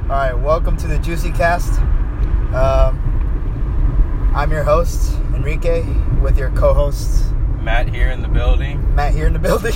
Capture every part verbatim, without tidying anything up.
All right, welcome to the Juicy Cast. Um, I'm your host, Enrique, with your co-hosts, Matt here in the building. Matt here in the building.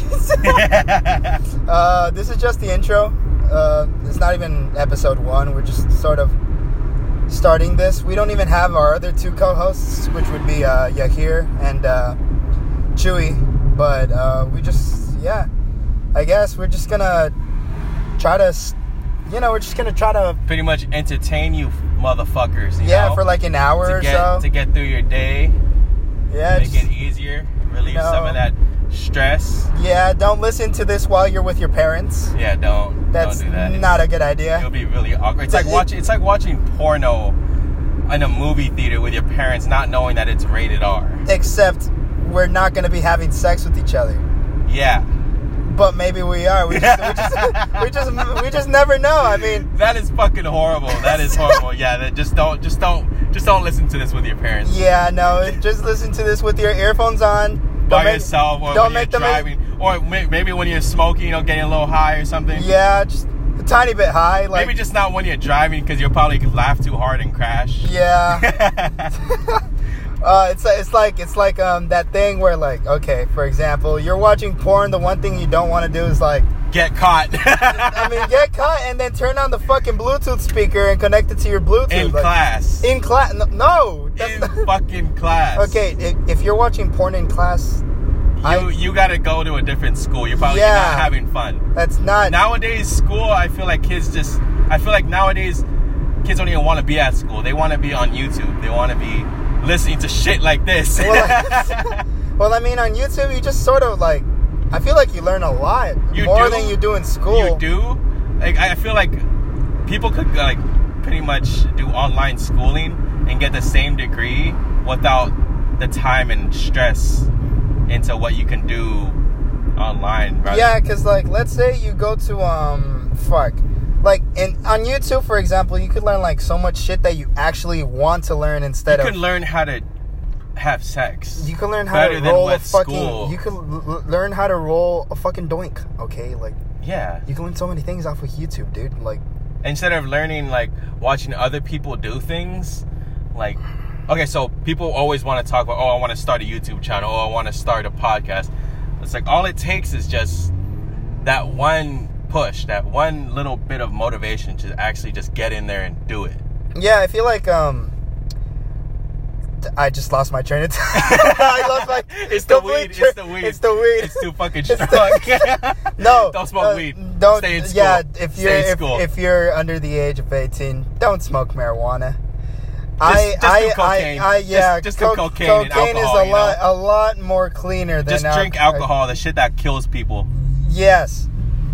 uh, this is just the intro. Uh, it's not even episode one. We're just sort of starting this. We don't even have our other two co-hosts, which would be uh, Yahir and uh, Chewy. But uh, we just, yeah, I guess we're just gonna try to. You know, we're just going to try to... Pretty much entertain you motherfuckers, you Yeah, know? for like an hour to or get, so. To get through your day. Yeah. Make just, it easier. Relieve no. some of that stress. Yeah, don't listen to this while you're with your parents. Yeah, don't. That's don't do that. not it's, a good idea. It'll be really awkward. It's But like it, watching It's like watching porno in a movie theater with your parents not knowing that it's rated R. Except we're not going to be having sex with each other. Yeah. But maybe we are. We just, we just, we just, we just never know. I mean, that is fucking horrible. That is horrible. Yeah, that just don't, just don't, just don't listen to this with your parents. Yeah, no. Just listen to this with your earphones on. By make, yourself, or don't when make you're driving, make, or maybe when you're smoking, you know, getting a little high or something. Yeah, just a tiny bit high. Like, maybe just not when you're driving because you'll probably laugh too hard and crash. Yeah. Uh, it's it's like it's like um that thing where, like, okay, for example, you're watching porn. The one thing you don't want to do is like get caught. I mean, get caught and then turn on the fucking Bluetooth speaker and connect it to your Bluetooth in like, class. In class? No, no that's in not... fucking class. Okay, if, if you're watching porn in class, you I... you gotta go to a different school. You're probably yeah, not having fun. That's not nowadays school. I feel like kids just. I feel like nowadays kids don't even want to be at school. They want to be on YouTube. They want to be listening to shit like this. well, I, well, I mean, on YouTube, you just sort of like, I feel like you learn a lot you more do? than you do in school. You do? Like, I feel like people could like pretty much do online schooling and get the same degree without the time and stress into what you can do online. Right? Yeah, because like, let's say you go to um, fuck. Like, in, on YouTube, for example, you could learn, like, so much shit that you actually want to learn instead of... You can learn how to have sex. You can learn how to roll a fucking... School. You can l- learn how to roll a fucking doink, okay? Like... Yeah. You can learn so many things off of YouTube, dude. Like... Instead of learning, like, watching other people do things, like... Okay, so people always want to talk about, oh, I want to start a YouTube channel, oh, I want to start a podcast. It's like, all it takes is just that one... push, that one little bit of motivation to actually just get in there and do it. Yeah, I feel like um I just lost my train of thought. I lost my it's the weed tra- it's the weed it's the weed it's too fucking strong. The, no, don't smoke uh, weed. Don't stay in school. Yeah, if you're stay in if, school. if you're under the age of eighteen, don't smoke marijuana. Just, I, just I, do cocaine. I, I, yeah, just, just co- do cocaine, cocaine and alcohol, is a lot, know? a lot more cleaner than just drink al- alcohol, the shit that kills people. Yes.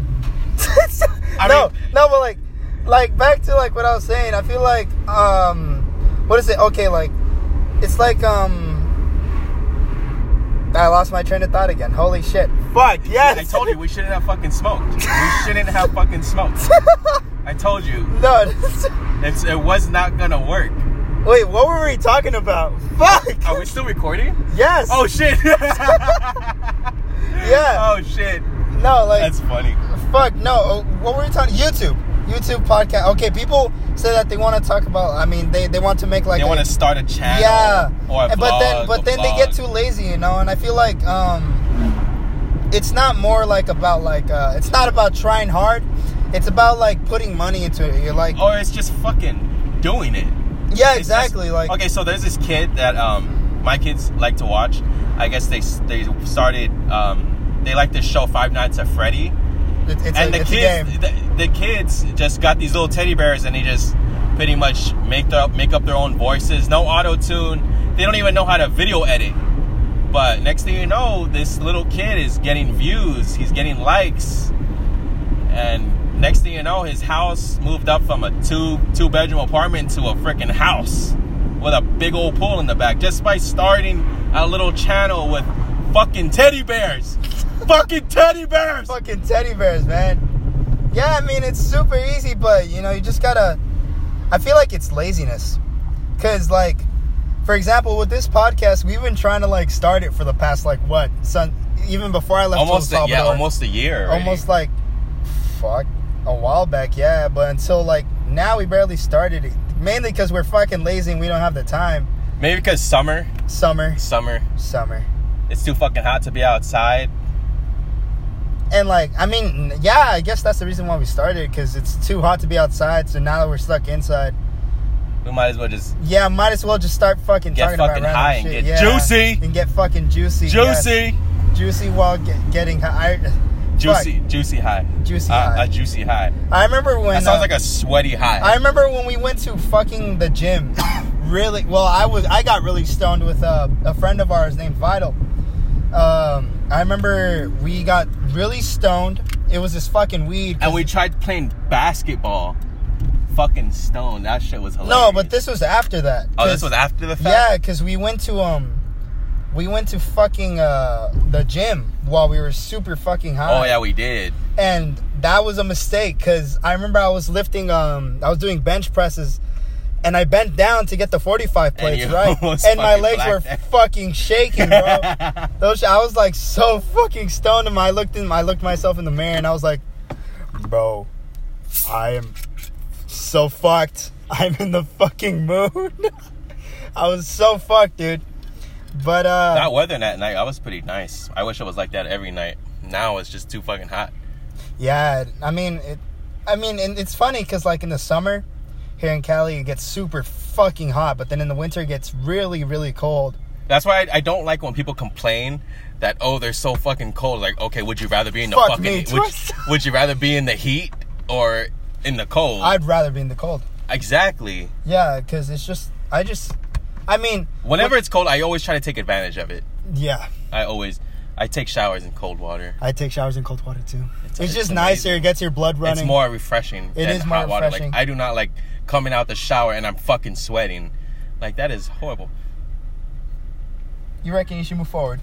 I no, mean, no, but like, like back to like what I was saying. I feel like, um, what is it? Okay, like, it's like, um, I lost my train of thought again. Holy shit! Fuck yes! I told you we shouldn't have fucking smoked. We shouldn't have fucking smoked. I told you. No, it's it was not gonna work. Wait, what were we talking about? Fuck! Are we still recording? Yes. Oh shit! Yeah. Oh shit! No, like that's funny. Fuck no! What were we talking? YouTube, YouTube podcast. Okay, people say that they want to talk about. I mean, they, they want to make like they want to start a channel. Yeah. Or a but vlog, then but then vlog. they get too lazy, you know. And I feel like um, it's not more like about like uh, it's not about trying hard. It's about like putting money into it. You're like, or it's just fucking doing it. Yeah, it's exactly. Just, like okay, so there's this kid that um my kids like to watch. I guess they they started um they like this show Five Nights at Freddy. It, it's and a, the it's kids the, the kids just got these little teddy bears and they just pretty much make up make up their own voices. No auto tune. They don't even know how to video edit. But next thing you know, this little kid is getting views. He's getting likes. And next thing you know, his house moved up from a two two bedroom apartment to a freaking house with a big old pool in the back just by starting a little channel with fucking teddy bears. Fucking teddy bears. Fucking teddy bears, man. Yeah, I mean, it's super easy, but you know, you just gotta. I feel like it's laziness, cause like, for example, with this podcast, we've been trying to like start it for the past like what, son, even before I left. Almost, El a, yeah, almost a year. Already. Almost like, fuck, a while back, yeah. But until like now we barely started it. Mainly because we're fucking lazy and we don't have the time. Maybe because summer. Summer. Summer. Summer. It's too fucking hot to be outside. And, like, I mean, yeah, I guess that's the reason why we started. Because it's too hot to be outside. So now that we're stuck inside. We might as well just... Yeah, might as well just start fucking get talking fucking about high random and shit. get Yeah, juicy. And get fucking juicy. Juicy. Yes. Juicy while get, getting high. Juicy. Fuck. Juicy high. Juicy uh, high. A juicy high. I remember when... That sounds uh, like a sweaty high. I remember when we went to fucking the gym. Really, well, I was I got really stoned with uh, a friend of ours named Vital. Um, I remember we got really stoned. It was this fucking weed. And we tried playing basketball. Fucking stoned. That shit was hilarious. No, but this was after that. Oh, this was after the fact? Yeah, because we went to um, we went to fucking uh the gym while we were super fucking high. Oh yeah, we did. And that was a mistake because I remember I was lifting um, I was doing bench presses. And I bent down to get the forty-five plates, and right? And my legs were out. fucking shaking, bro. Those, I was like so fucking stoned. And I looked in, I looked myself in the mirror, and I was like, "Bro, I am so fucked. I'm in the fucking mood." I was so fucked, dude. But uh, that weather that night, I was pretty nice. I wish it was like that every night. Now it's just too fucking hot. Yeah, I mean, it. I mean, and it's funny because like in the summer. Here in Cali, it gets super fucking hot, but then in the winter, it gets really, really cold. That's why I, I don't like when people complain that, oh, they're so fucking cold. Like, okay, would you rather be in the Fuck fucking... me, would, would you rather be in the heat or in the cold? I'd rather be in the cold. Exactly. Yeah, because it's just... I just... I mean... Whenever what, it's cold, I always try to take advantage of it. Yeah. I always... I take showers in cold water. I take showers in cold water, too. It's, it's just amazing. nicer. It gets your blood running. It's more refreshing It than is more hot water. refreshing. Like, I do not like... coming out the shower and I'm fucking sweating. Like, that is horrible. You reckon you should move forward?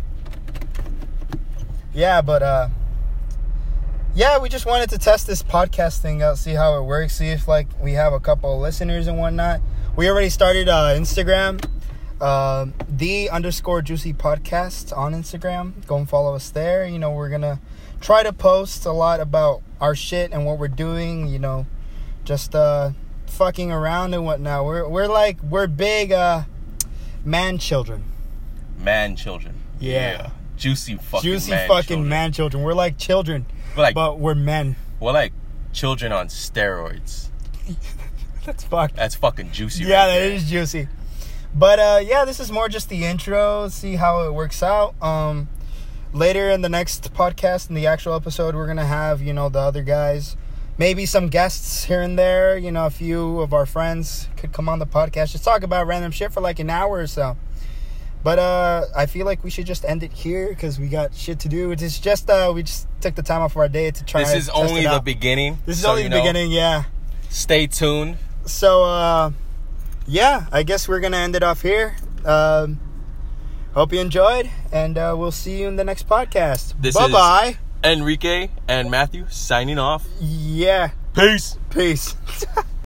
Yeah, but, uh... yeah, we just wanted to test this podcast thing out, see how it works, see if, like, we have a couple of listeners and whatnot. We already started uh, Instagram. Uh, the underscore juicy podcast on Instagram. Go and follow us there. You know, we're gonna try to post a lot about our shit and what we're doing, you know, just, uh... fucking around and whatnot. We're we're like we're big uh man children. Man children. Yeah. yeah. Juicy fucking Juicy man fucking children. man children. We're like children. We're like, but we're men. We're like children on steroids. That's fucked. That's fucking juicy. Yeah, right that there. is juicy. But uh yeah, this is more just the intro, see how it works out. Um later in the next podcast, in the actual episode, we're gonna have, you know, the other guys. Maybe some guests here and there. You know, a few of our friends could come on the podcast. Just talk about random shit for like an hour or so. But uh, I feel like we should just end it here because we got shit to do. It's just, uh, we just took the time off of our day to try This is to test only it the out. beginning. This is so only you the know, beginning, yeah. Stay tuned. So, uh, yeah, I guess we're going to end it off here. Um, hope you enjoyed, and uh, we'll see you in the next podcast. This Bye-bye. is Enrique and Matthew signing off. Yeah. Peace. Peace.